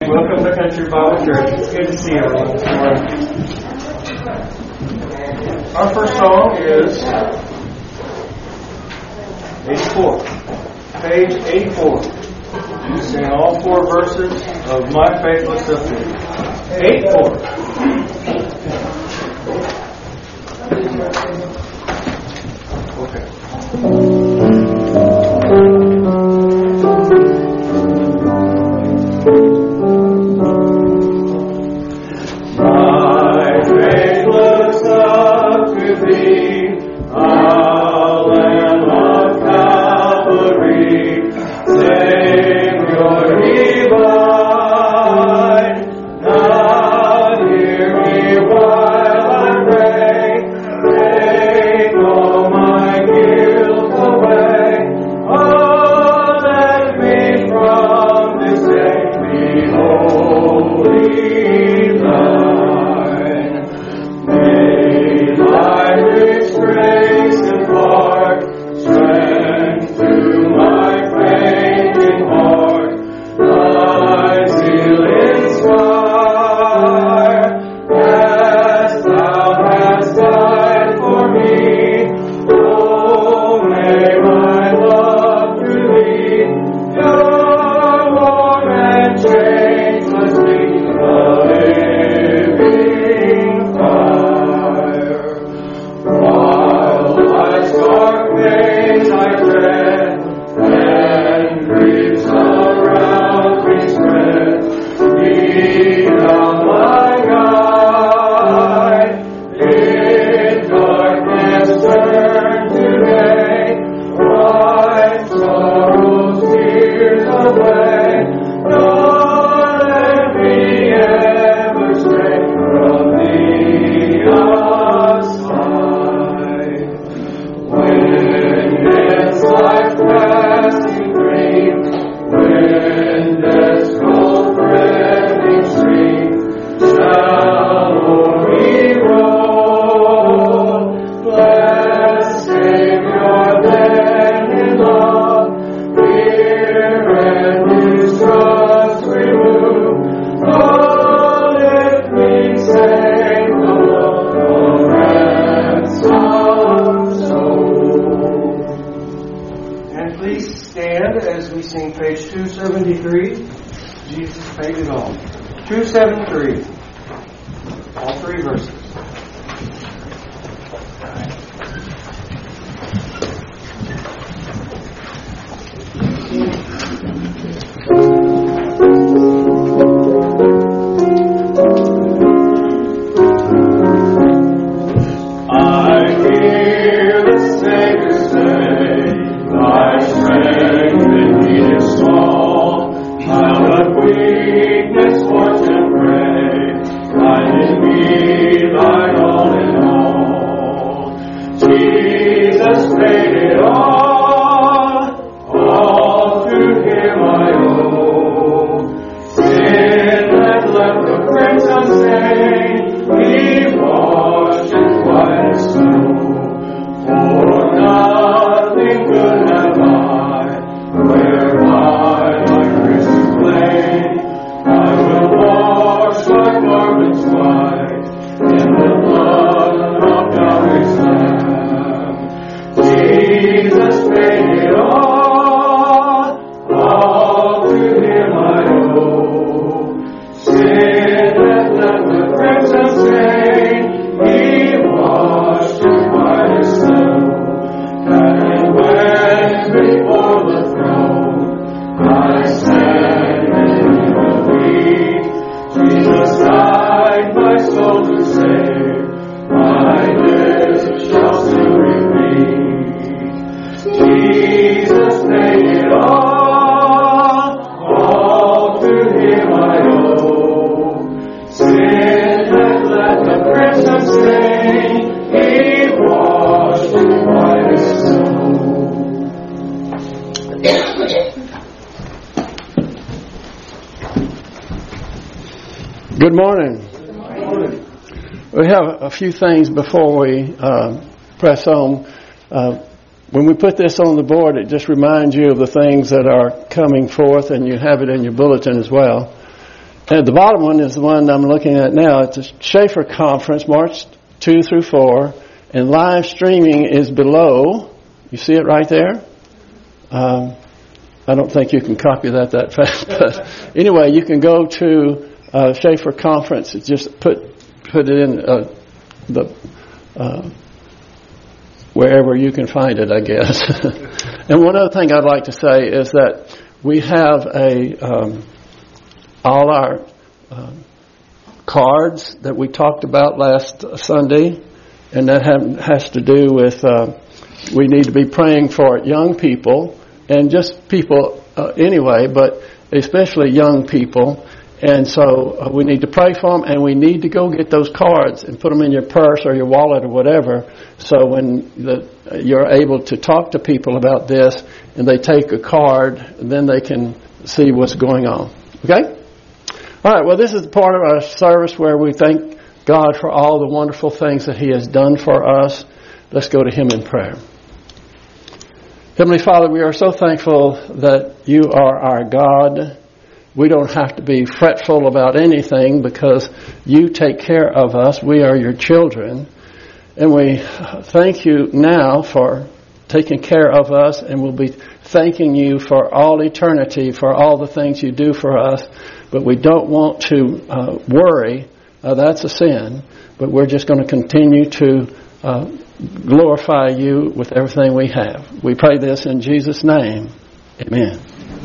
Welcome to Country Bible Church. It's good to see everyone this morning. Our first song is 84. Page 84. You sing all 4 verses of My Faithless Up Here. 84. Okay. Good morning. We have a few things before we press on. When we put this on the board, it just reminds you of the things that are coming forth, and you have it in your bulletin as well. And the bottom one is the one I'm looking at now. It's a Schaefer Conference, March 2 through 4. And live streaming is below. You see it right there? I don't think you can copy that fast. But anyway, you can go to Schaefer Conference. Just put it in wherever you can find it, I guess. And one other thing I'd like to say is that we have all our cards that we talked about last Sunday, and that has to do with we need to be praying for young people and just people anyway, but especially young people. And so we need to pray for them, and we need to go get those cards and put them in your purse or your wallet or whatever, so when you're able to talk to people about this and they take a card, then they can see what's going on. Okay? All right, well, this is the part of our service where we thank God for all the wonderful things that He has done for us. Let's go to Him in prayer. Heavenly Father, we are so thankful that You are our God. We don't have to be fretful about anything because You take care of us. We are Your children. And we thank You now for taking care of us, and we'll be thanking You for all eternity for all the things You do for us. But we don't want to worry. That's a sin. But we're just going to continue to glorify You with everything we have. We pray this in Jesus' name. Amen.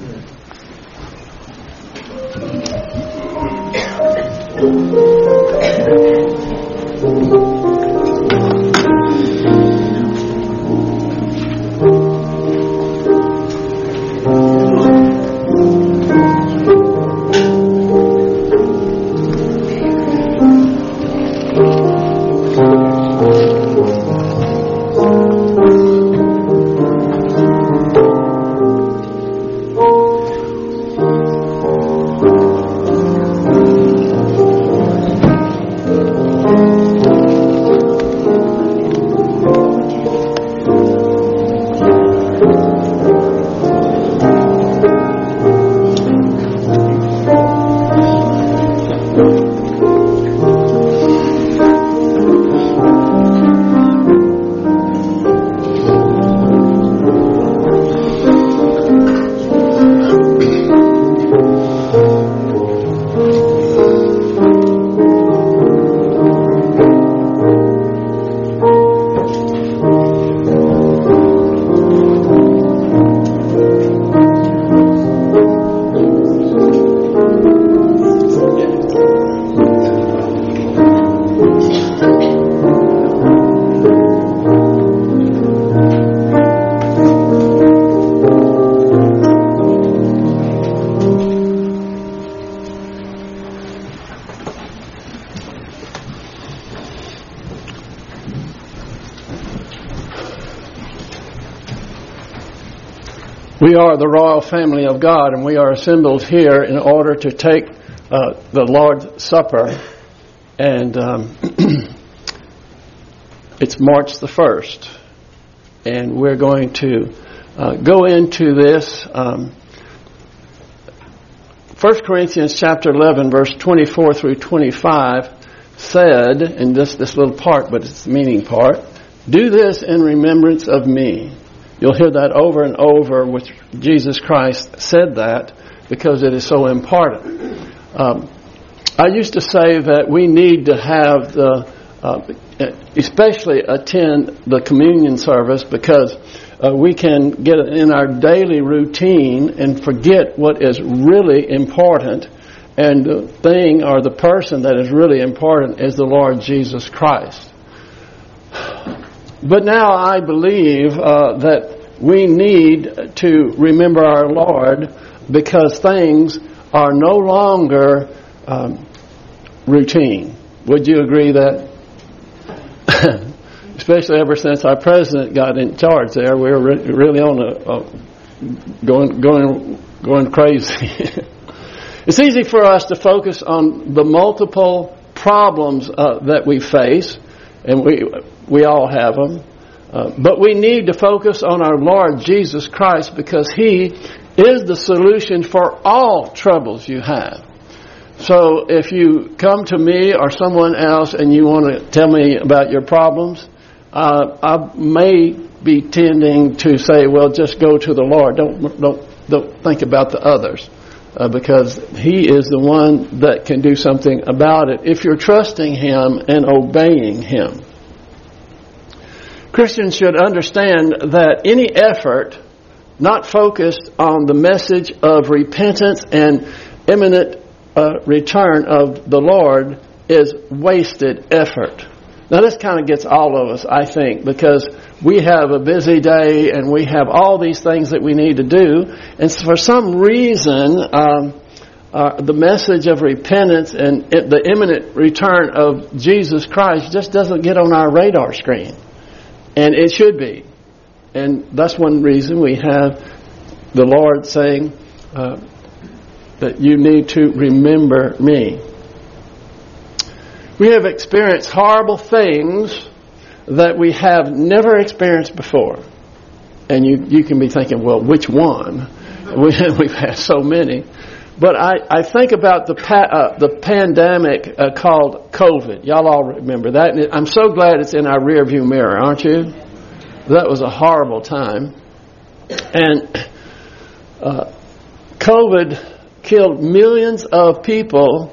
We are the royal family of God, and we are assembled here in order to take the Lord's Supper. And it's March the 1st. And we're going to go into this. 1 Corinthians chapter 11, verse 24 through 25 said, in this little part, but it's the meaning part, "Do this in remembrance of me." You'll hear that over and over, which Jesus Christ said that because it is so important. I used to say that we need to have especially attend the communion service because we can get in our daily routine and forget what is really important. And the thing or the person that is really important is the Lord Jesus Christ. But now I believe that we need to remember our Lord because things are no longer routine. Would you agree that? Especially ever since our president got in charge there, we're really on going crazy. It's easy for us to focus on the multiple problems that we face, and we all have them. But we need to focus on our Lord Jesus Christ because He is the solution for all troubles you have. So if you come to me or someone else and you want to tell me about your problems, I may be tending to say, well, just go to the Lord. Don't think about the others, because He is the one that can do something about it if you're trusting Him and obeying Him. Christians should understand that any effort not focused on the message of repentance and imminent return of the Lord is wasted effort. Now this kind of gets all of us, I think, because we have a busy day and we have all these things that we need to do, and for some reason the message of repentance and the imminent return of Jesus Christ just doesn't get on our radar screen. And it should be. And that's one reason we have the Lord saying that you need to remember me. We have experienced horrible things that we have never experienced before. And you can be thinking, well, which one? We've had so many. But I think about the pandemic called COVID. Y'all all remember that. And I'm so glad it's in our rearview mirror, aren't you? That was a horrible time. And COVID killed millions of people.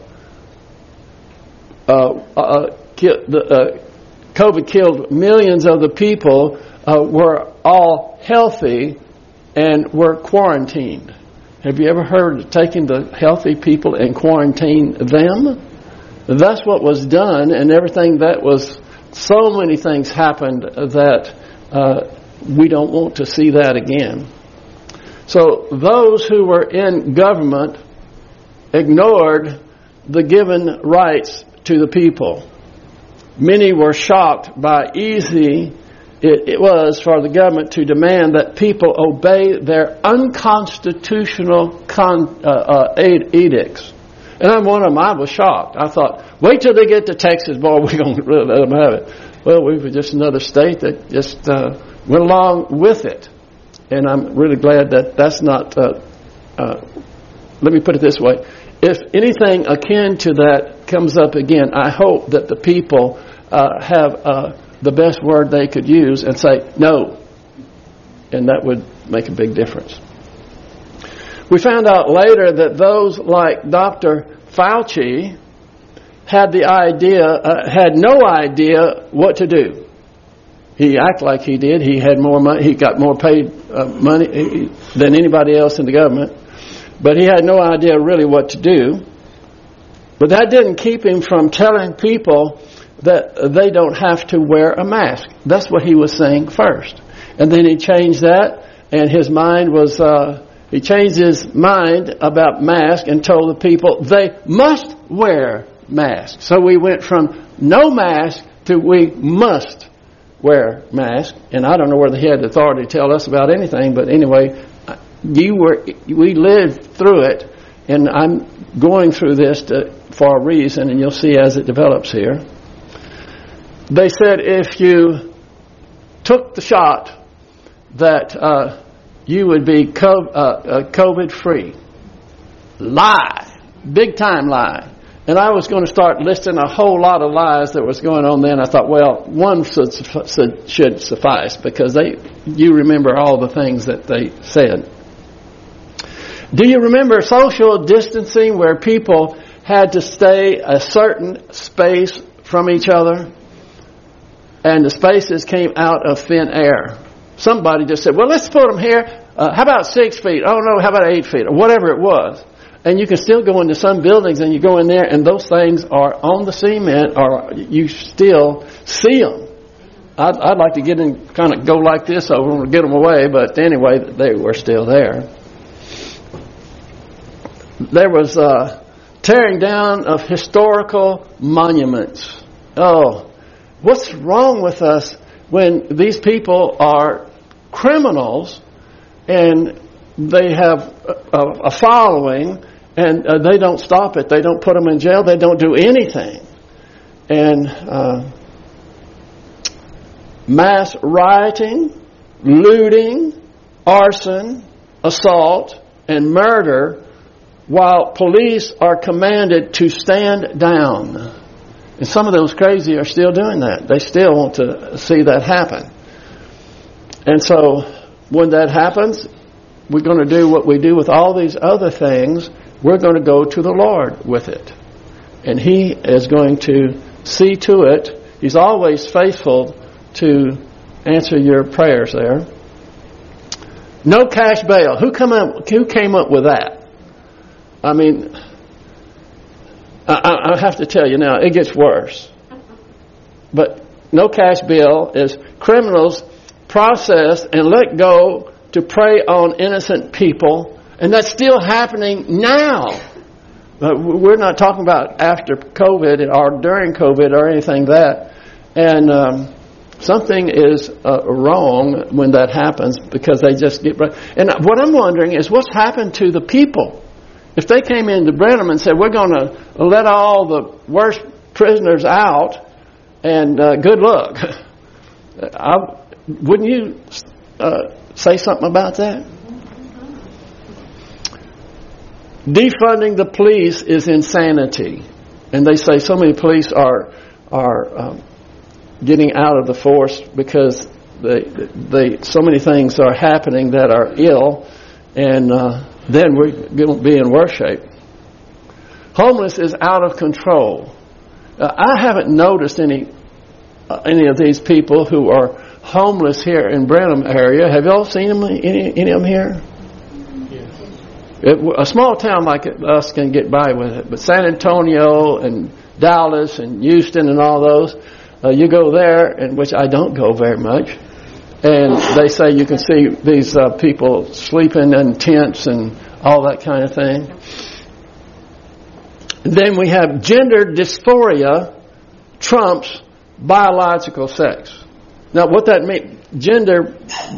COVID killed millions of the people were all healthy and were quarantined. Have you ever heard of taking the healthy people and quarantine them? That's what was done, and everything that was, so many things happened that we don't want to see that again. So those who were in government ignored the given rights to the people. Many were shocked by easy it was for the government to demand that people obey their unconstitutional edicts. And I'm one of them. I was shocked. I thought, wait till they get to Texas, boy, we're going to let them have it. Well, we were just another state that just went along with it. And I'm really glad that that's not, let me put it this way. If anything akin to that comes up again, I hope that the people have the best word they could use and say no, and that would make a big difference. We found out later that those like Dr. Fauci had had no idea what to do. He acted like he did. He had more money. He got more paid money than anybody else in the government, but he had no idea really what to do. But that didn't keep him from telling people that they don't have to wear a mask. That's what he was saying first. And then he changed that, and his mind was, he changed his mind about masks and told the people they must wear masks. So we went from no mask to we must wear masks. And I don't know whether he had the authority to tell us about anything, but anyway, we lived through it, and I'm going through this for a reason, and you'll see as it develops here. They said if you took the shot that you would be COVID-free. Lie. Big time lie. And I was going to start listing a whole lot of lies that was going on then. I thought, well, one should suffice, because you remember all the things that they said. Do you remember social distancing, where people had to stay a certain space from each other? And the spaces came out of thin air. Somebody just said, well, let's put them here. How about 6 feet? Oh, no, how about 8 feet? Or whatever it was. And you can still go into some buildings and you go in there and those things are on the cement, or you still see them. I'd like to get in, kind of go like this over them and get them away, but anyway, they were still there. There was tearing down of historical monuments. Oh, what's wrong with us when these people are criminals and they have a following, and they don't stop it? They don't put them in jail. They don't do anything. And mass rioting, looting, arson, assault, and murder while police are commanded to stand down. And some of those crazy are still doing that. They still want to see that happen. And so when that happens, we're going to do what we do with all these other things. We're going to go to the Lord with it. And He is going to see to it. He's always faithful to answer your prayers there. No cash bail. Who came up with that? I mean, I have to tell you now, it gets worse. But no cash bail is criminals processed and let go to prey on innocent people. And that's still happening now. We're not talking about after COVID or during COVID or anything that. And something is wrong when that happens because they just get... And what I'm wondering is what's happened to the people? If they came into Brenham and said, we're going to let all the worst prisoners out and good luck, wouldn't you say something about that? Defunding the police is insanity. And they say so many police are getting out of the force because so many things are happening that are ill, and then we're going to be in worse shape. Homeless is out of control. I haven't noticed any of these people who are homeless here in Brenham area. Have y'all seen them? Any of them here? A small town like us can get by with it, but San Antonio and Dallas and Houston and all those, you go there, and which I don't go very much, and they say you can see these people sleeping in tents and all that kind of thing. And then we have gender dysphoria trumps biological sex. Now, what that means, gender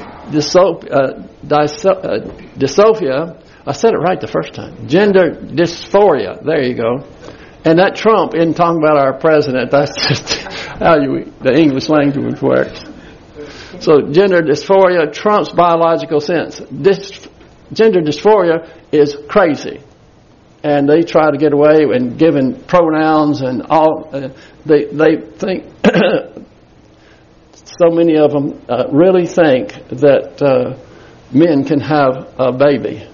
dysophia. I said it right the first time. Gender dysphoria. There you go. And that Trump isn't talking about our president. That's just how the English language works. So gender dysphoria trumps biological sense. Gender dysphoria is crazy. And they try to get away and giving pronouns and all. They think, so many of them really think that men can have a baby.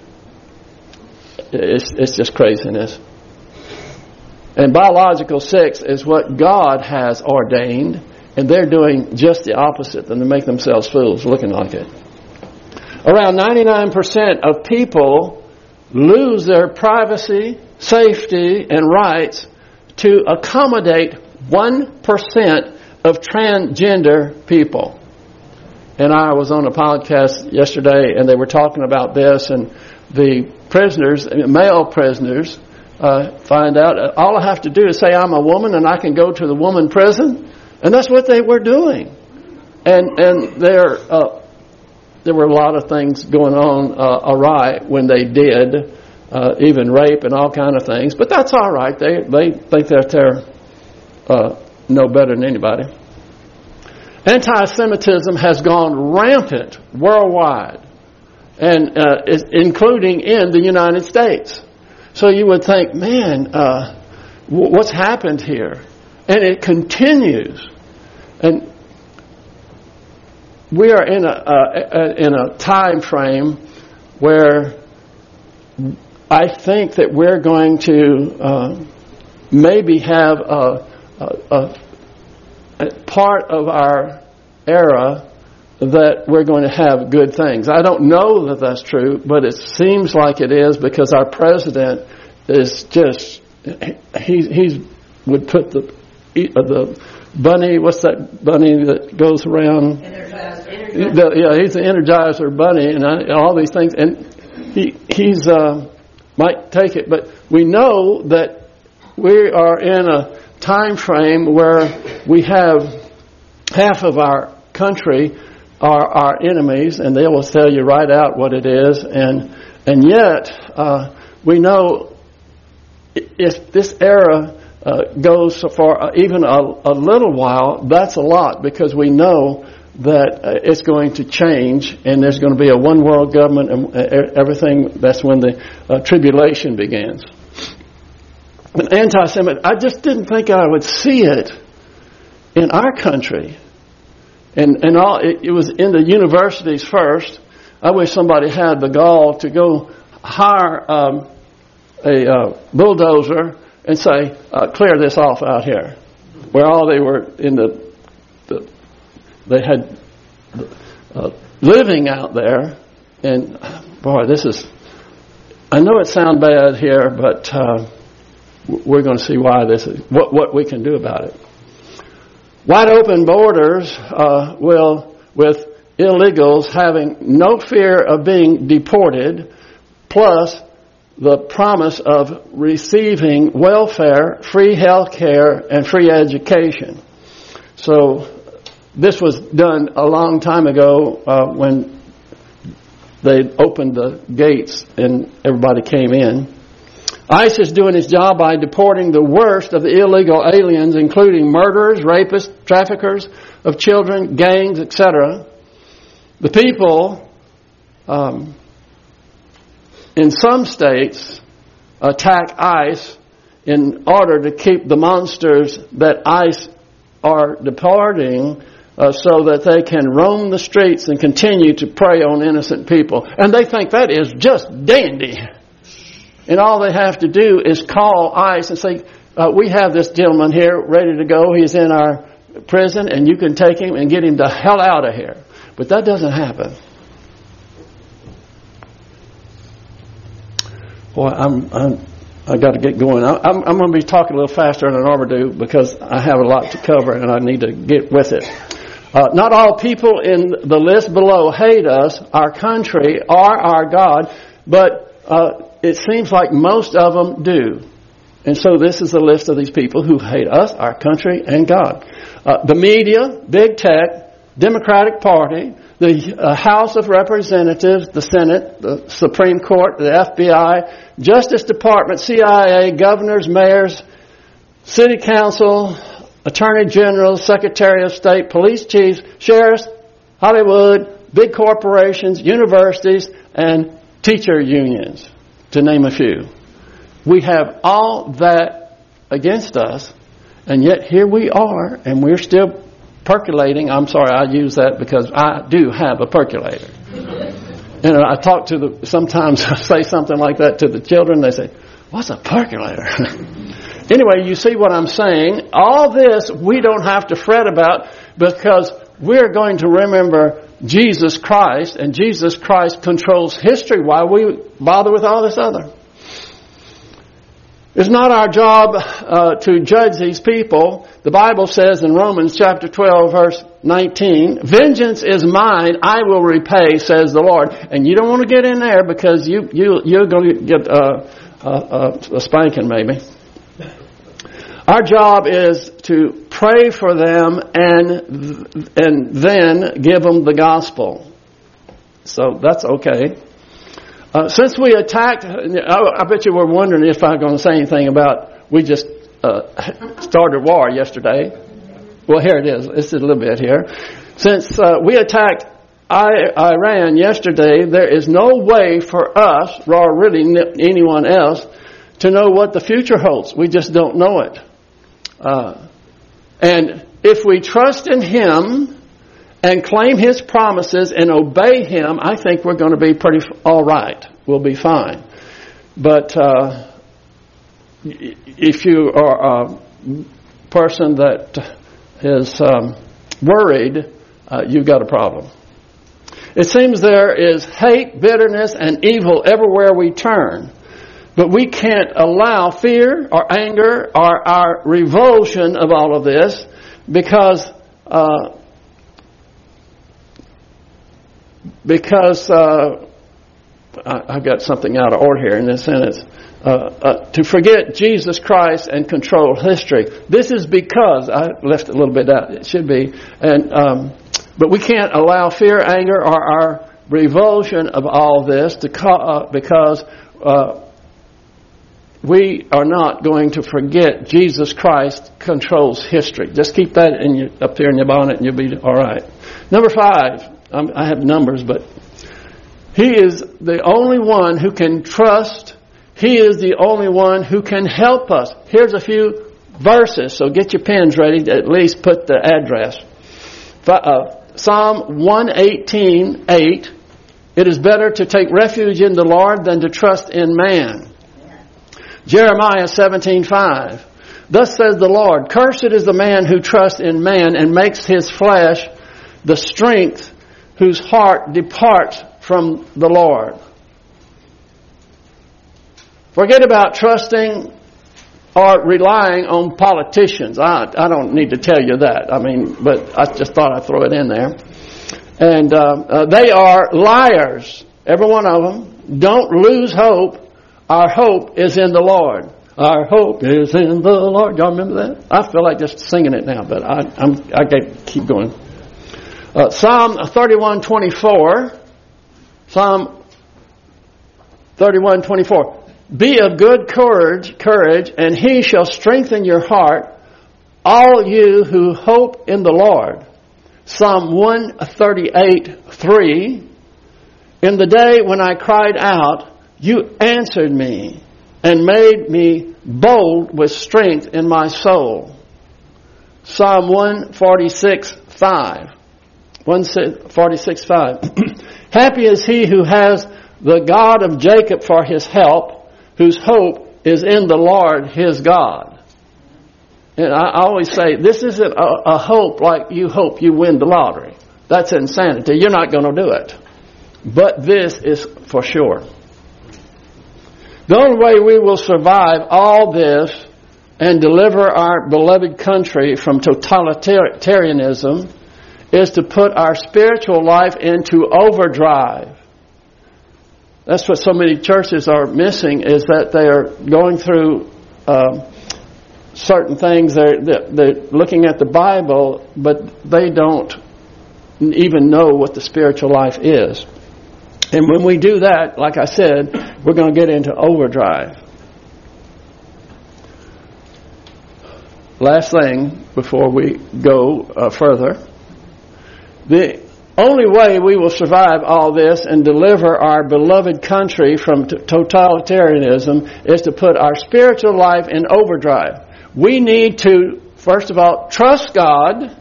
It's just craziness. And biological sex is what God has ordained, and they're doing just the opposite, and they make themselves fools looking like it. Around 99% of people lose their privacy, safety, and rights to accommodate 1% of transgender people. And I was on a podcast yesterday, and they were talking about this, and the prisoners, male prisoners, find out all I have to do is say I'm a woman and I can go to the woman prison, and that's what they were doing. And there were a lot of things going on awry when they did, even rape and all kind of things. But that's all right. They think that they're no better than anybody. Anti-Semitism has gone rampant worldwide, and including in the United States. So you would think, man, what's happened here? And it continues. And we are in a time frame where I think that we're going to maybe have a part of our era that we're going to have good things. I don't know that that's true, but it seems like it is, because our president is just, he would put the bunny, what's that bunny that goes around? Energizer. He's the Energizer bunny and all these things, and he's might take it, but we know that we are in a time frame where we have half of our country are our enemies, and they will tell you right out what it is, and yet we know if this era goes for even a little while, that's a lot, because we know that it's going to change and there's going to be a one world government and everything. That's when the tribulation begins. But anti-Semitism, I just didn't think I would see it in our country. And all it was in the universities first. I wish somebody had the gall to go hire a bulldozer and say, clear this off out here. Where all they were in they had living out there. And boy, I know it sounds bad here, but we're going to see why this is, what we can do about it. Wide open borders will, with illegals having no fear of being deported, plus the promise of receiving welfare, free health care, and free education. So this was done a long time ago when they opened the gates and everybody came in. ICE is doing its job by deporting the worst of the illegal aliens, including murderers, rapists, traffickers of children, gangs, etc. The people in some states attack ICE in order to keep the monsters that ICE are deporting so that they can roam the streets and continue to prey on innocent people. And they think that is just dandy. And all they have to do is call ICE and say, we have this gentleman here ready to go. He's in our prison and you can take him and get him the hell out of here. But that doesn't happen. Boy, I got to get going. I'm going to be talking a little faster than I normally do because I have a lot to cover and I need to get with it. Not all people in the list below hate us, our country, or our God, but it seems like most of them do. And so this is the list of these people who hate us, our country, and God. The media, big tech, Democratic Party, the House of Representatives, the Senate, the Supreme Court, the FBI, Justice Department, CIA, governors, mayors, city council, attorney generals, secretary of state, police chiefs, sheriffs, Hollywood, big corporations, universities, and teacher unions, to name a few. We have all that against us, and yet here we are, and we're still percolating. I'm sorry, I use that because I do have a percolator. And I talk to sometimes I say something like that to the children. They say, what's a percolator? Anyway, you see what I'm saying. All this we don't have to fret about because we're going to remember Jesus Christ, and Jesus Christ controls history. Why we bother with all this other? It's not our job to judge these people. The Bible says in Romans chapter 12, verse 19, vengeance is mine, I will repay, says the Lord. And you don't want to get in there because you're going to get a spanking maybe. Our job is to pray for them and then give them the gospel. So that's okay. Since we attacked, I bet you were wondering if I'm going to say anything about, we just started war yesterday. Well, here it is. It's a little bit here. Since we attacked Iran yesterday, there is no way for us, or really anyone else, to know what the future holds. We just don't know it. And if we trust in Him and claim His promises and obey Him, I think we're going to be pretty all right. We'll be fine. But if you are a person that is worried, you've got a problem. It seems there is hate, bitterness, and evil everywhere we turn. But we can't allow fear or anger or our revulsion of all of this because I've got something out of order here in this sentence. To forget Jesus Christ and control history. This is because I left a little bit out. It should be, but we can't allow fear, anger, or our revulsion of all this because we are not going to forget Jesus Christ controls history. Just keep that up there in your bonnet and you'll be all right. Number 5, I have numbers, but He is the only one who can trust. He is the only one who can help us. Here's a few verses, so get your pens ready to at least put the address. Psalm 118:8. It is better to take refuge in the Lord than to trust in man. Jeremiah 17:5. Thus says the Lord, cursed is the man who trusts in man and makes his flesh the strength, whose heart departs from the Lord. Forget about trusting or relying on politicians. I don't need to tell you that. But I just thought I'd throw it in there. And they are liars, every one of them. Don't lose hope. Our hope is in the Lord. Our hope is in the Lord. Y'all remember that? I feel like just singing it now, but I got keep going. Psalm 31:24. Psalm 31:24. Be of good courage, and He shall strengthen your heart, all you who hope in the Lord. Psalm 138:3. In the day when I cried out, you answered me and made me bold with strength in my soul. Psalm 146:5. 146:5. Happy is he who has the God of Jacob for his help, whose hope is in the Lord his God. And I always say, this isn't a hope like you hope you win the lottery. That's insanity. You're not going to do it. But this is for sure. The only way we will survive all this and deliver our beloved country from totalitarianism is to put our spiritual life into overdrive. That's what so many churches are missing, is that they are going through certain things. They're looking at the Bible, but they don't even know what the spiritual life is. And when we do that, like I said, we're going to get into overdrive. Last thing before we go further. The only way we will survive all this and deliver our beloved country from totalitarianism is to put our spiritual life in overdrive. We need to, first of all, trust God.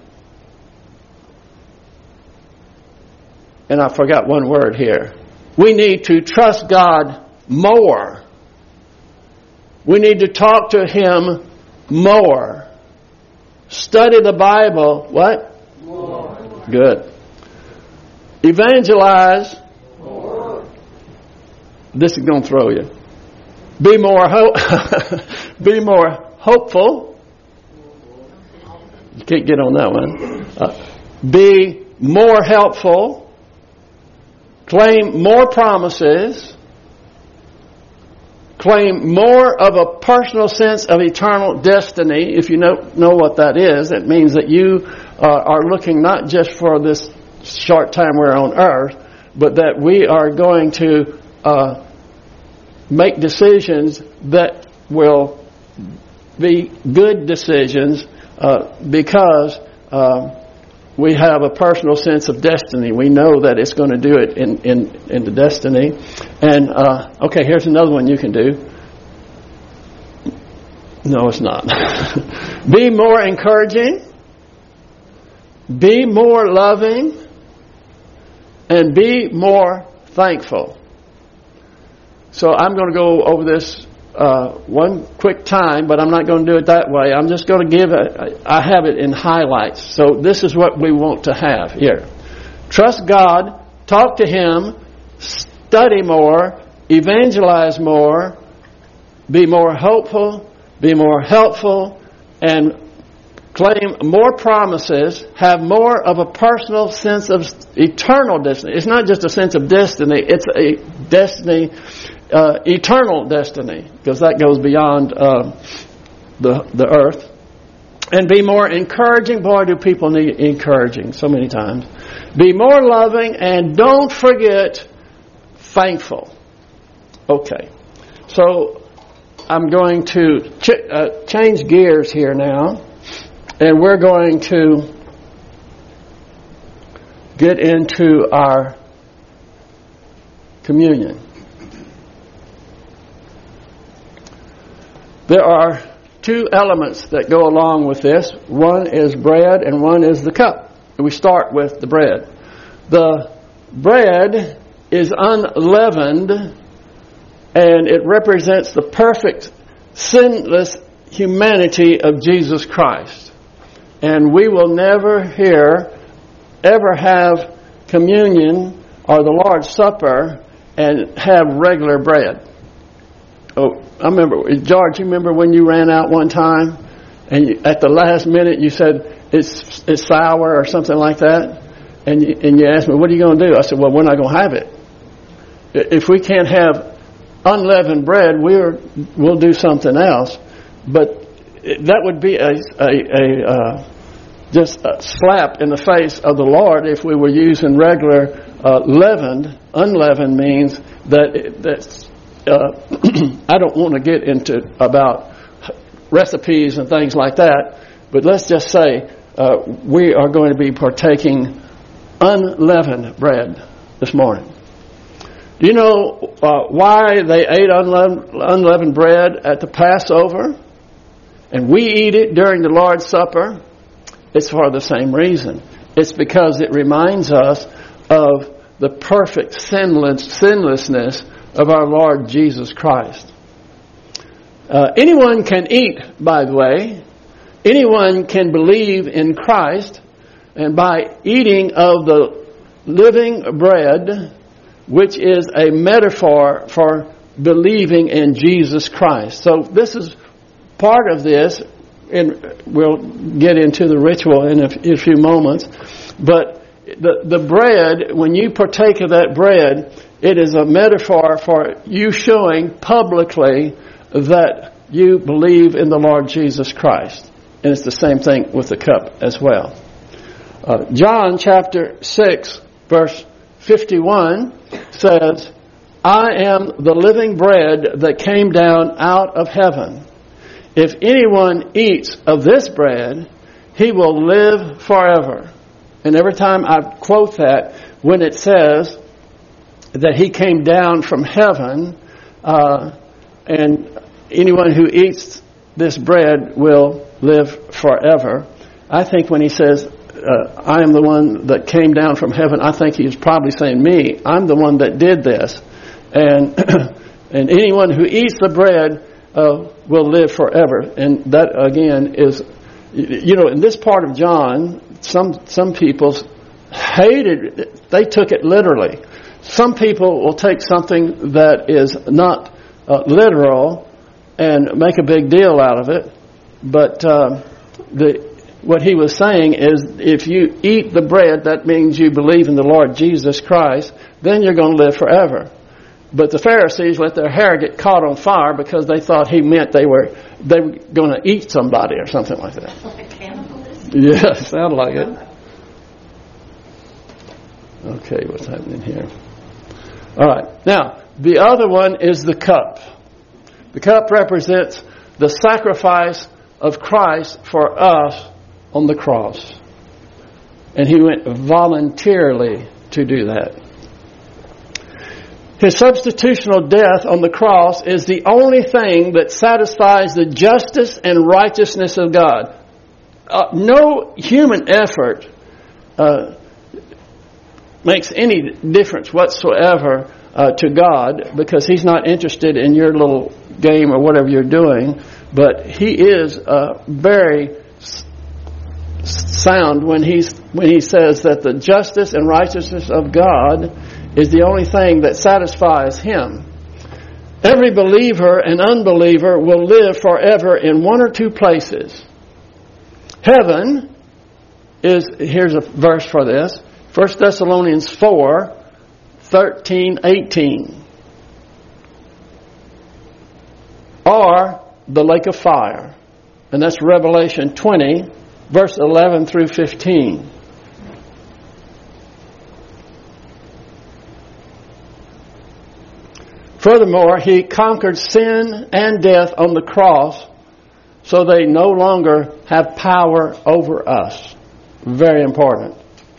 And I forgot one word here. We need to trust God more. We need to talk to Him more. Study the Bible. What? More. Good. Evangelize. More. This is going to throw you. Be more be more hopeful. You can't get on that one. Be more helpful. Claim more promises. Claim more of a personal sense of eternal destiny. If you know what that is, it means that you are looking not just for this short time we're on earth, but that we are going to make decisions that will be good decisions because we have a personal sense of destiny. We know that it's going to do it in the destiny. And, okay, here's another one you can do. No, it's not. Be more encouraging. Be more loving. And be more thankful. So I'm going to go over this one quick time, but I'm not going to do it that way. I'm just going to give I have it in highlights. So this is what we want to have here. Trust God, talk to Him, study more, evangelize more, be more hopeful, be more helpful, and claim more promises, have more of a personal sense of eternal destiny. It's not just a sense of destiny, it's a destiny, eternal destiny, because that goes beyond the earth. And be more encouraging. Boy, do people need encouraging so many times. Be more loving, and don't forget thankful. Okay. So I'm going to change gears here now, and we're going to get into our communion. There are two elements that go along with this. One is bread and one is the cup. We start with the bread. The bread is unleavened, and it represents the perfect, sinless humanity of Jesus Christ. And we will never here ever have communion or the Lord's Supper and have regular bread. Oh, I remember, George, you remember when you ran out one time and at the last minute you said it's sour or something like that? And you asked me, what are you going to do? I said, well, we're not going to have it. If we can't have unleavened bread, we'll do something else. But that would be just a slap in the face of the Lord if we were using regular leavened. Unleavened means that's I don't want to get into about recipes and things like that, but let's just say we are going to be partaking unleavened bread this morning. Do you know why they ate unleavened bread at the Passover? And we eat it during the Lord's Supper? It's for the same reason. It's because it reminds us of the perfect sinlessness of our Lord Jesus Christ. Anyone can eat, by the way. Anyone can believe in Christ, and by eating of the living bread, which is a metaphor for believing in Jesus Christ. So this is part of this, and we'll get into the ritual in a few moments. But the bread, when you partake of that bread, it is a metaphor for you showing publicly that you believe in the Lord Jesus Christ. And it's the same thing with the cup as well. John chapter 6, verse 51 says, I am the living bread that came down out of heaven. If anyone eats of this bread, he will live forever. And every time I quote that, when it says that he came down from heaven, and anyone who eats this bread will live forever, I think when he says, I am the one that came down from heaven, I think he's probably saying me. I'm the one that did this. And and anyone who eats the bread will live forever. And that, again, is, in this part of John, some people hated it. They took it literally. Some people will take something that is not literal and make a big deal out of it. But what he was saying is, if you eat the bread, that means you believe in the Lord Jesus Christ, then you're going to live forever. But the Pharisees let their hair get caught on fire because they thought he meant they were going to eat somebody or something like that. Like cannibalism? Yeah, sounded like it. Okay, what's happening here? All right. Now, the other one is the cup. The cup represents the sacrifice of Christ for us on the cross. And he went voluntarily to do that. His substitutional death on the cross is the only thing that satisfies the justice and righteousness of God. No human effort makes any difference whatsoever to God, because he's not interested in your little game or whatever you're doing. But he is very sound when he says that the justice and righteousness of God is the only thing that satisfies him. Every believer and unbeliever will live forever in one or two places. Heaven is, here's a verse for this, 1 Thessalonians 4, 13, 18. Or the lake of fire. And that's Revelation 20, verse 11 through 15. Furthermore, he conquered sin and death on the cross, so they no longer have power over us. Very important.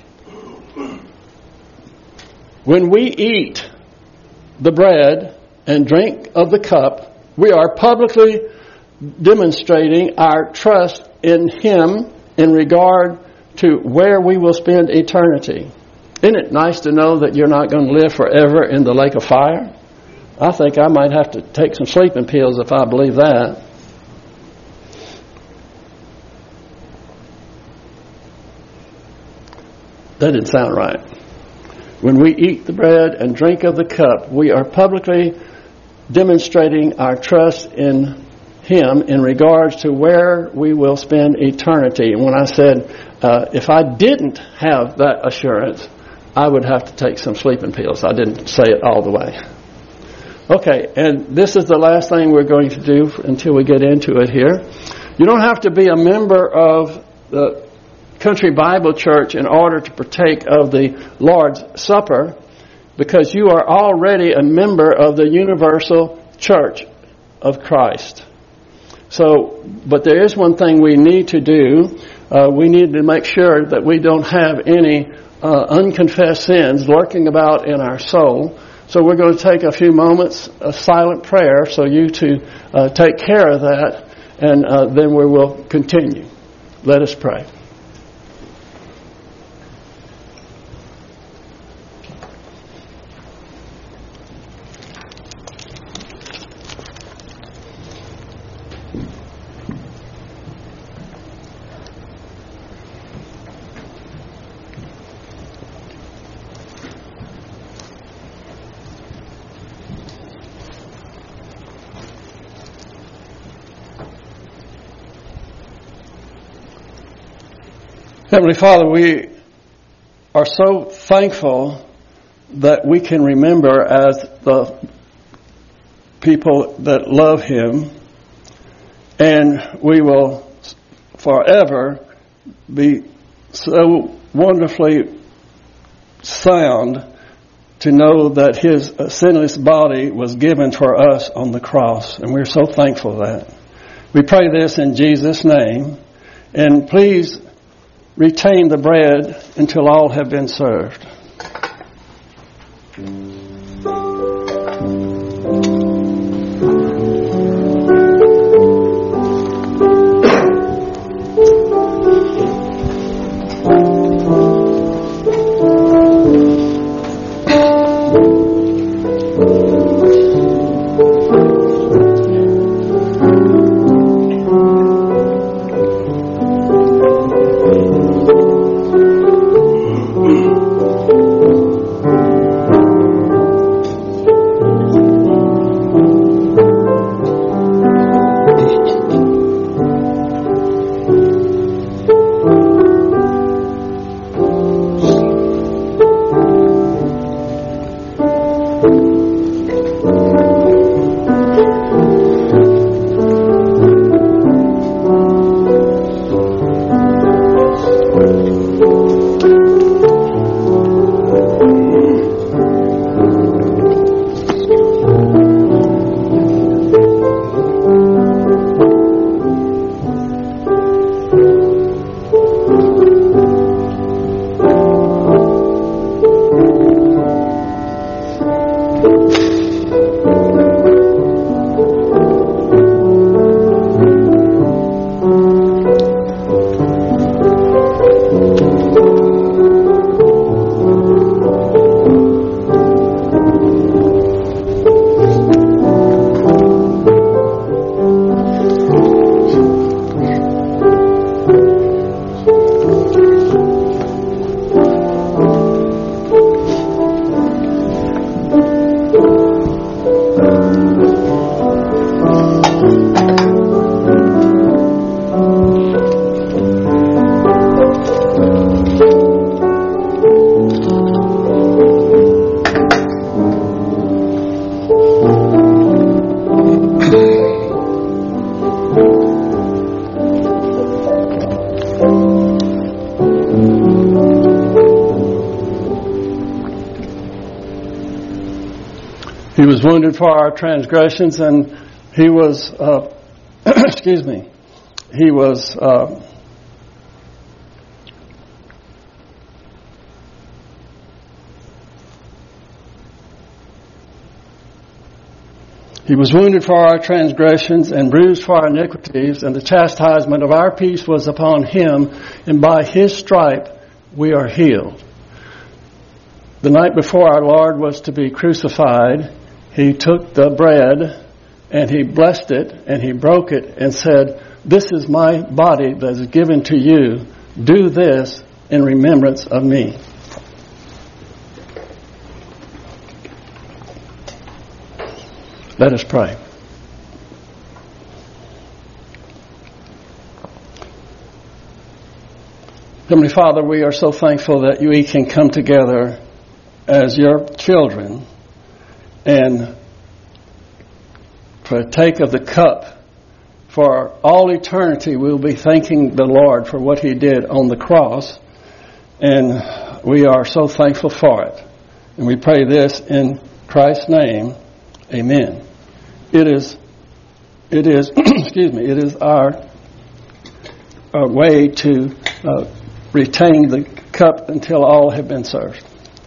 When we eat the bread and drink of the cup, we are publicly demonstrating our trust in Him in regard to where we will spend eternity. Isn't it nice to know that you're not going to live forever in the lake of fire? I think I might have to take some sleeping pills if I believe that. That didn't sound right. When we eat the bread and drink of the cup, we are publicly demonstrating our trust in Him in regards to where we will spend eternity. And when I said, if I didn't have that assurance, I would have to take some sleeping pills. I didn't say it all the way. Okay, and this is the last thing we're going to do until we get into it here. You don't have to be a member of the Country Bible Church in order to partake of the Lord's Supper, because you are already a member of the universal church of Christ. So, but there is one thing we need to do. We need to make sure that we don't have any unconfessed sins lurking about in our soul. So we're going to take a few moments of silent prayer so you to take care of that, and then we will continue. Let us pray. Heavenly Father, we are so thankful that we can remember as the people that love Him, and we will forever be so wonderfully sound to know that His sinless body was given for us on the cross, and we're so thankful for that. We pray this in Jesus' name, and please retain the bread until all have been served. He was wounded for our transgressions, and he was, excuse me, he was wounded for our transgressions and bruised for our iniquities, and the chastisement of our peace was upon him, and by his stripe we are healed. The night before our Lord was to be crucified, he took the bread and he blessed it and he broke it and said, "This is my body that is given to you. Do this in remembrance of me." Let us pray. Heavenly Father, we are so thankful that we can come together as your children and partake of the cup. For all eternity we will be thanking the Lord for what he did on the cross, and we are so thankful for it. And we pray this in Christ's name. Amen. It is excuse me, it is our way to retain the cup until all have been served.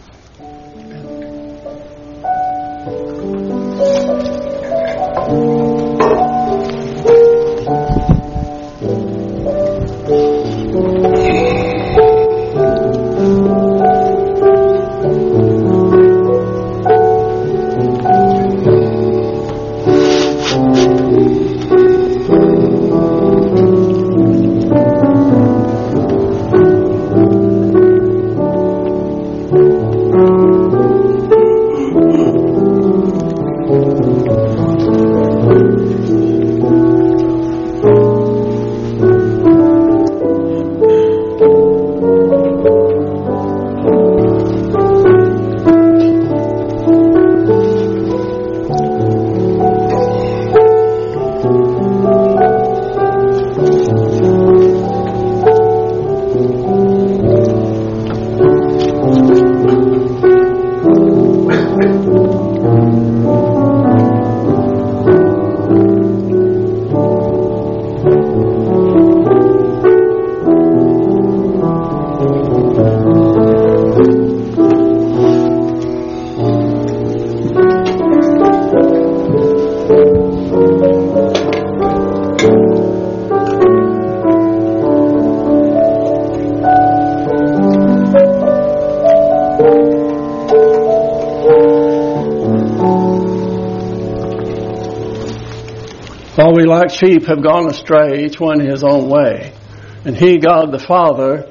All we like sheep have gone astray, each one his own way. And he, God the Father,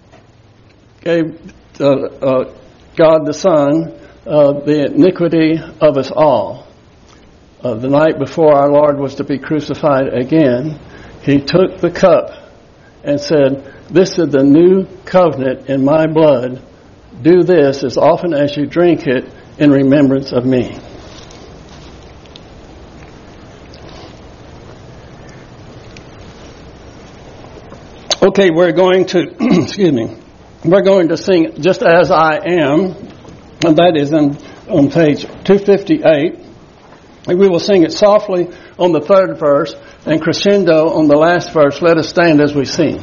gave God the Son the iniquity of us all. The night before our Lord was to be crucified again, he took the cup and said, "This is the new covenant in my blood. Do this as often as you drink it in remembrance of me." Okay, we're going to, excuse me, we're going to sing Just As I Am, and that is on page 258. And we will sing it softly on the third verse and crescendo on the last verse. Let us stand as we sing.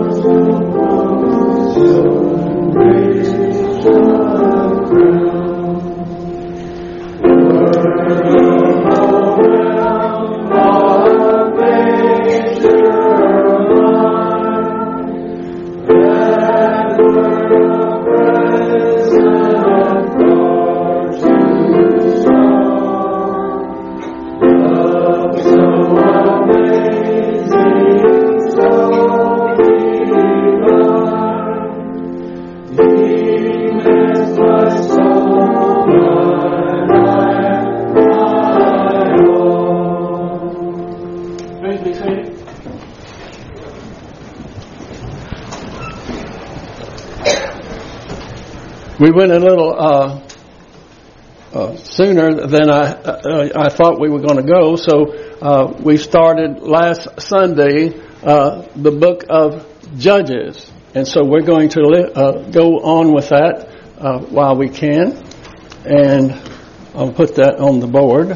We went a little sooner than I thought we were going to go, so we started last Sunday the book of Judges, and so we're going to go on with that while we can, and I'll put that on the board.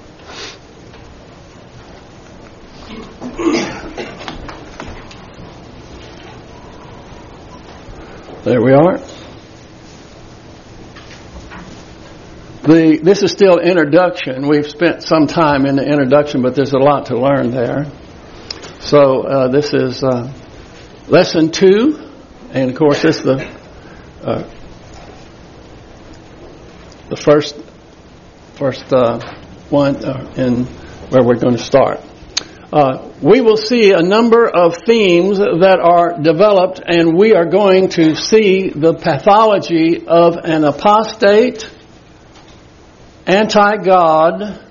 There we are. This is still introduction. We've spent some time in the introduction, but there's a lot to learn there. So this is lesson 2, and of course this is the first one in where we're going to start. We will see a number of themes that are developed, and we are going to see the pathology of an apostate, anti-God,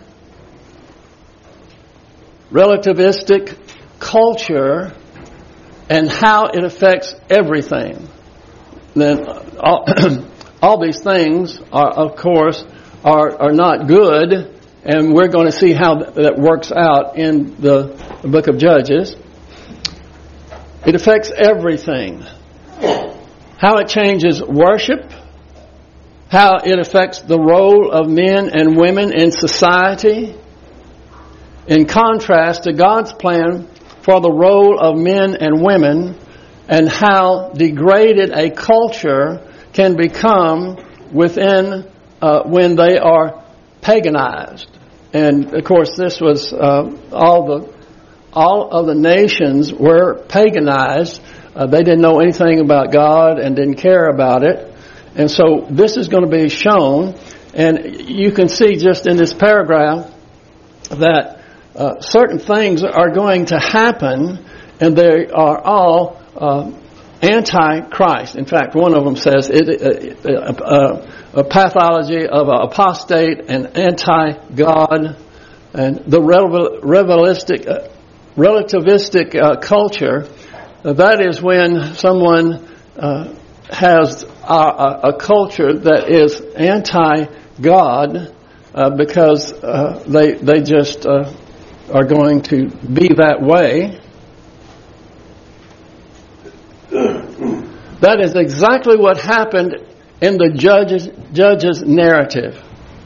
relativistic culture, and how it affects everything. Then all these things are, of course, are not good, and we're going to see how that works out in the book of Judges. It affects everything. How it changes worship, how it affects the role of men and women in society, in contrast to God's plan for the role of men and women, and how degraded a culture can become within when they are paganized. And of course, this was all of the nations were paganized. They didn't know anything about God and didn't care about it. And so this is going to be shown, and you can see just in this paragraph that certain things are going to happen, and they are all anti-Christ. In fact, one of them says a pathology of an apostate and anti-God, and the relativistic culture. That is when someone has a culture that is anti-God because they just are going to be that way. That is exactly what happened in the Judges narrative.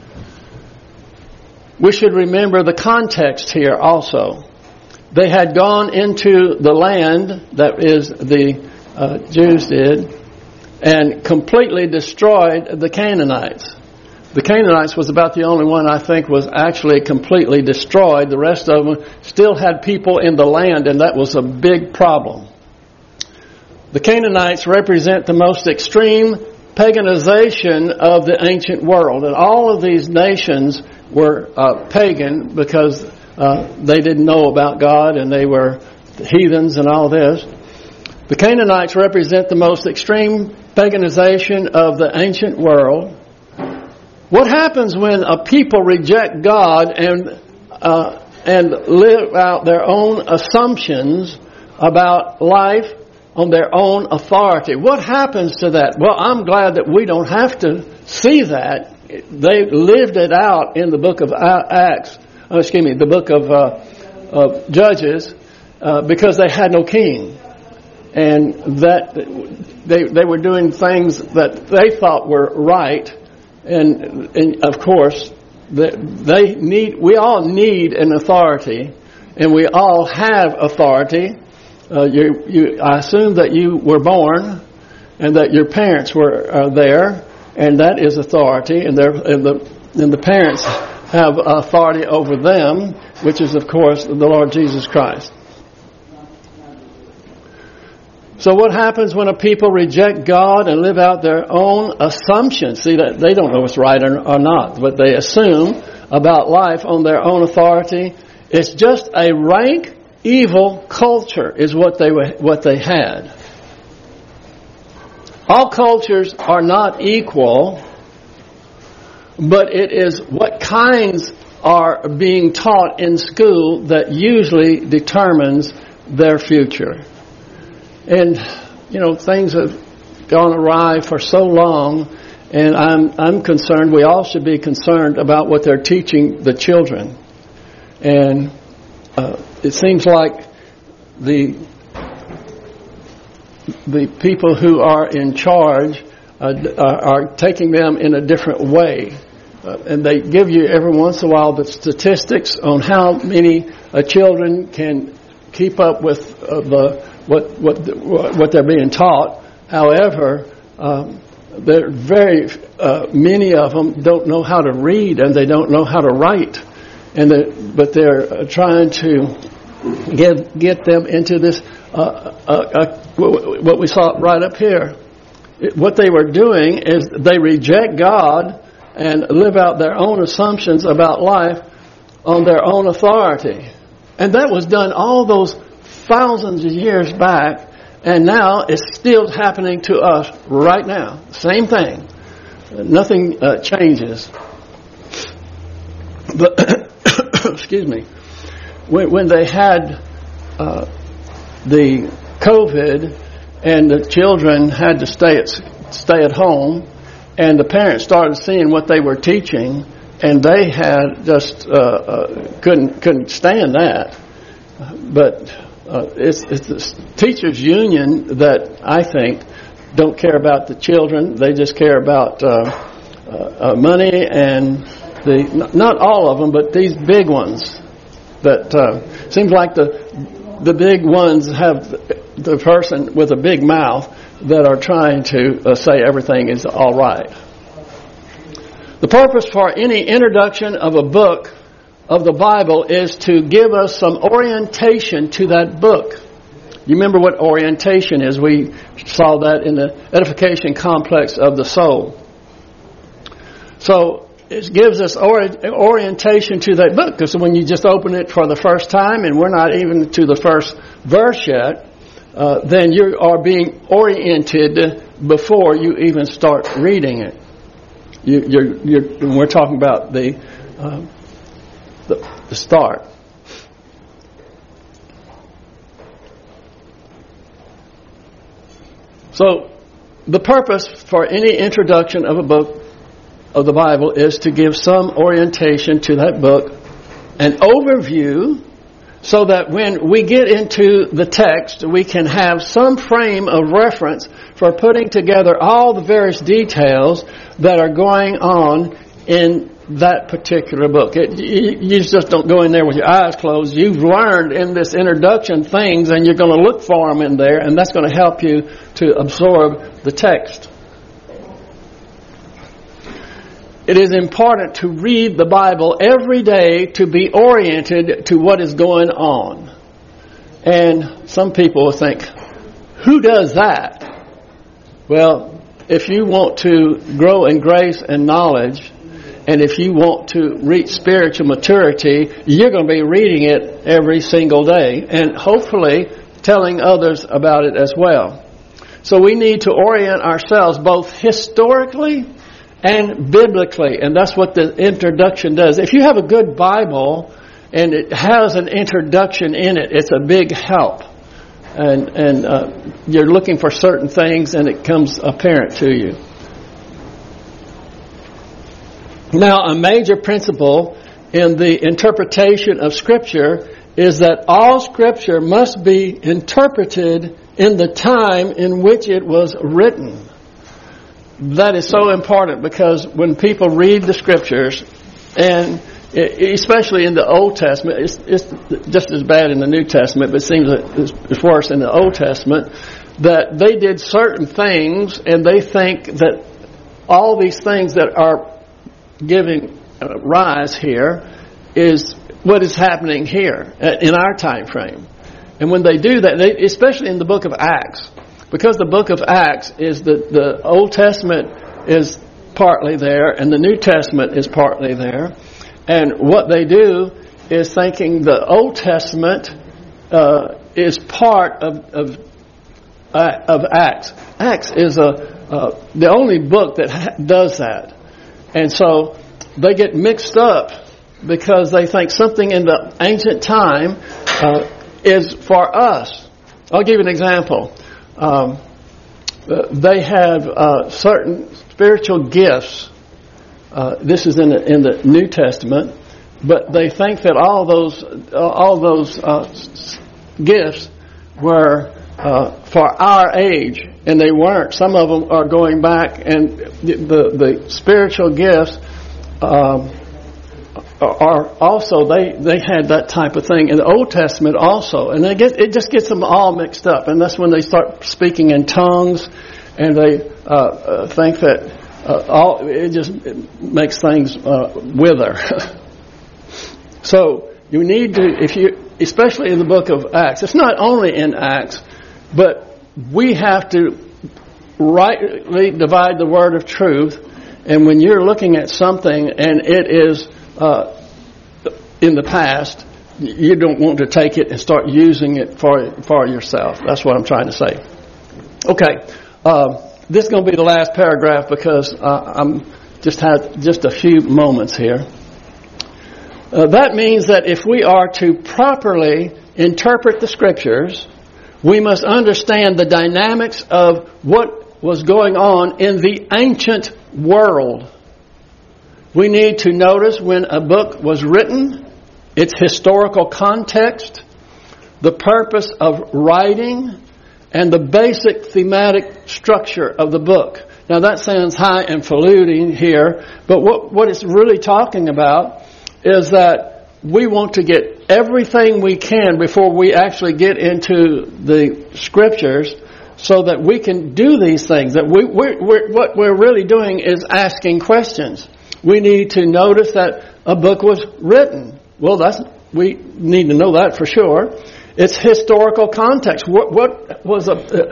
We should remember the context here also. They had gone into the land, that is the Jews did, and completely destroyed the Canaanites. The Canaanites was about the only one I think was actually completely destroyed. The rest of them still had people in the land, and that was a big problem. The Canaanites represent the most extreme paganization of the ancient world. And all of these nations were pagan because they didn't know about God and they were heathens and all this. The Canaanites represent the most extreme paganization of the ancient world. What happens when a people reject God and live out their own assumptions about life on their own authority? What happens to that? Well, I'm glad that we don't have to see that. They lived it out in the book of the book of Judges, because they had no king, and that they were doing things that they thought were right, and of course we all need an authority, and we all have authority. I assume that you were born and that your parents were there, and that is authority, and the parents have authority over them, which is, of course, the Lord Jesus Christ. So what happens when a people reject God and live out their own assumptions? See, that they don't know what's right or not, but they assume about life on their own authority. It's just a rank evil culture is what they had. All cultures are not equal, but it is what kinds are being taught in school that usually determines their future. And, things have gone awry for so long, and I'm concerned, we all should be concerned about what they're teaching the children. And it seems like the people who are in charge are taking them in a different way. And they give you every once in a while the statistics on how many children can keep up with what they're being taught. However, there very many of them don't know how to read and they don't know how to write, but they're trying to get them into this. What we saw right up here. What they were doing is they reject God and live out their own assumptions about life on their own authority. And that was done all those thousands of years back, and now it's still happening to us right now. Same thing. Nothing changes. But, excuse me, when they had the COVID and the children had to stay at home, and the parents started seeing what they were teaching, and they had just couldn't stand that. But it's the teachers' union that I think don't care about the children. They just care about money and not all of them, but these big ones. That seems like the big ones have the person with a big mouth that are trying to say everything is all right. The purpose for any introduction of a book of the Bible is to give us some orientation to that book. You remember what orientation is? We saw that in the edification complex of the soul. So it gives us orientation to that book, because when you just open it for the first time, and we're not even to the first verse yet, then you are being oriented before you even start reading it. We're talking about the start. So the purpose for any introduction of a book of the Bible is to give some orientation to that book, an overview, so that when we get into the text, we can have some frame of reference for putting together all the various details that are going on in that particular book. You just don't go in there with your eyes closed. You've learned in this introduction things, and you're going to look for them in there, and that's going to help you to absorb the text. It is important to read the Bible every day to be oriented to what is going on. And some people will think, who does that? Well, if you want to grow in grace and knowledge, and if you want to reach spiritual maturity, you're going to be reading it every single day, and hopefully telling others about it as well. So we need to orient ourselves both historically and biblically, and that's what the introduction does. If you have a good Bible and it has an introduction in it, it's a big help. And you're looking for certain things, and it comes apparent to you. Now, a major principle in the interpretation of Scripture is that all Scripture must be interpreted in the time in which it was written. That is so important, because when people read the Scriptures and especially in the Old Testament. It's just as bad in the New Testament, but it seems that it's worse in the Old Testament, that they did certain things, and they think that all these things that are giving rise here is what is happening here in our time frame. And when they do that, especially in the book of Acts, because the book of Acts is the Old Testament is partly there and the New Testament is partly there. And what they do is thinking the Old Testament is part of Acts. Acts is the only book that does that. And so they get mixed up because they think something in the ancient time is for us. I'll give you an example. They have certain spiritual gifts. This is in the New Testament, but they think that all those gifts were for our age, and they weren't. Some of them are going back, and the spiritual gifts are also they had that type of thing in the Old Testament also, and it just gets them all mixed up, and that's when they start speaking in tongues, and they think that it makes things wither. So you need to, especially in the book of Acts, it's not only in Acts, but we have to rightly divide the word of truth. And when you're looking at something and it is in the past, you don't want to take it and start using it for yourself. That's what I'm trying to say. Okay, this is going to be the last paragraph because I'm just a few moments here. That means that if we are to properly interpret the Scriptures, we must understand the dynamics of what was going on in the ancient world. We need to notice when a book was written, its historical context, the purpose of writing, and the basic thematic structure of the book. Now that sounds highfalutin here, but what it's really talking about is that we want to get everything we can before we actually get into the Scriptures, so that we can do these things. That what we're really doing is asking questions. We need to notice that a book was written. Well, we need to know that for sure. Its historical context. What was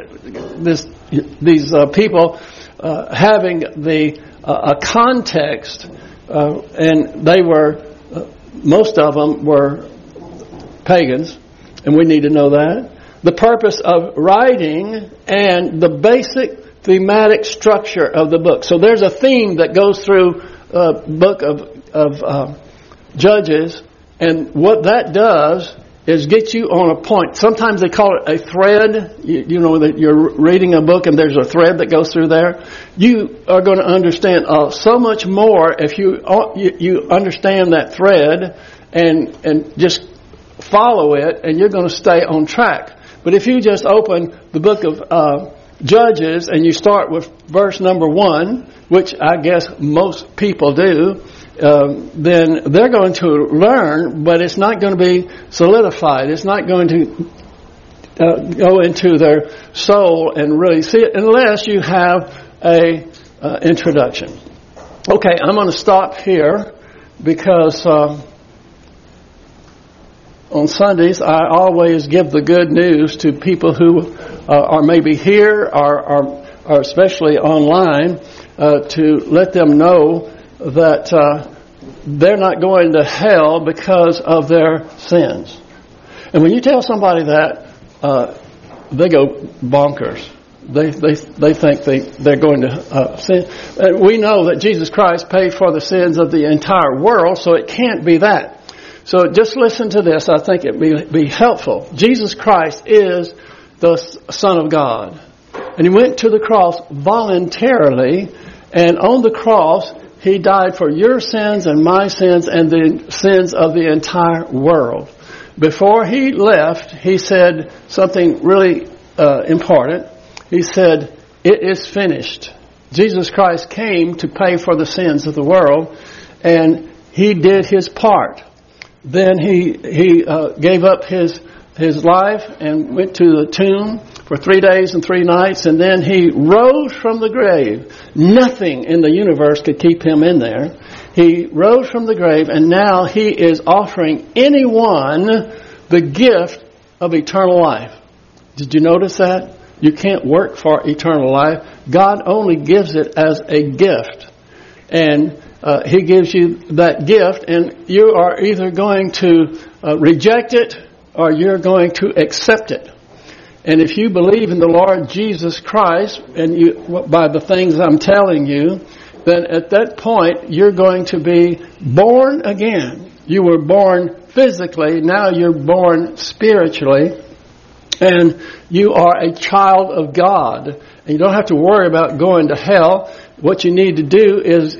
these people having a context, and they were most of them were pagans, and we need to know that. The purpose of writing and the basic thematic structure of the book. So there's a theme that goes through book of Judges, and what that does is get you on a point. Sometimes they call it a thread. You know that you're reading a book and there's a thread that goes through there. You are going to understand so much more if you understand that thread and just follow it, and you're going to stay on track. But if you just open the book of Judges and you start with verse number 1, which I guess most people do, then they're going to learn, but it's not going to be solidified. It's not going to go into their soul and really see it unless you have a introduction. Okay, I'm going to stop here because on Sundays I always give the good news to people who are maybe here or especially online, to let them know that they're not going to hell because of their sins. And when you tell somebody that, they go bonkers. They think they're going to sin. And we know that Jesus Christ paid for the sins of the entire world, so it can't be that. So just listen to this. I think it will be helpful. Jesus Christ is the Son of God. And He went to the cross voluntarily, and on the cross He died for your sins and my sins and the sins of the entire world. Before He left, He said something really important. He said, "It is finished." Jesus Christ came to pay for the sins of the world, and he did his part. Then he gave up his life and went to the tomb for 3 days and 3 nights, and then he rose from the grave. Nothing in the universe could keep him in there. He rose from the grave, and now he is offering anyone the gift of eternal life. Did you notice that? You can't work for eternal life. God only gives it as a gift. And he gives you that gift, and you are either going to reject it or you're going to accept it. And if you believe in the Lord Jesus Christ, and you, by the things I'm telling you, then at that point you're going to be born again. You were born physically, now you're born spiritually, and you are a child of God. And you don't have to worry about going to hell. What you need to do is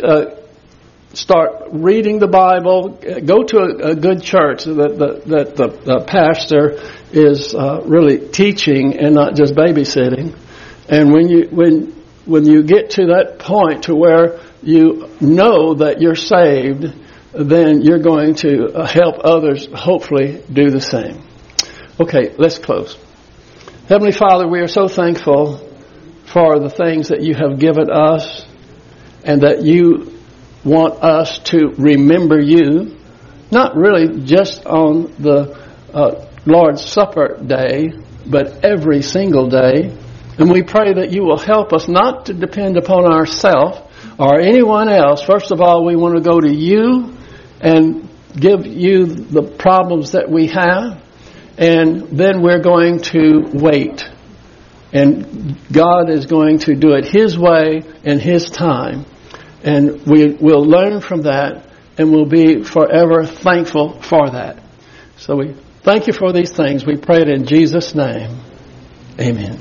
start reading the Bible. Go to a good church that the pastor is really teaching and not just babysitting. And when you get to that point to where you know that you're saved, then you're going to help others hopefully do the same. Okay, let's close. Heavenly Father, we are so thankful for the things that you have given us, and that you want us to remember you, not really just on the Lord's Supper day, but every single day. And we pray that you will help us not to depend upon ourselves or anyone else. First of all, we want to go to you and give you the problems that we have, and then we're going to wait. And God is going to do it His way and His time. And we will learn from that, and we'll be forever thankful for that. So we thank you for these things. We pray it in Jesus' name. Amen.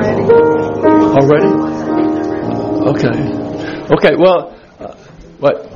Already? Okay. Okay, well, what?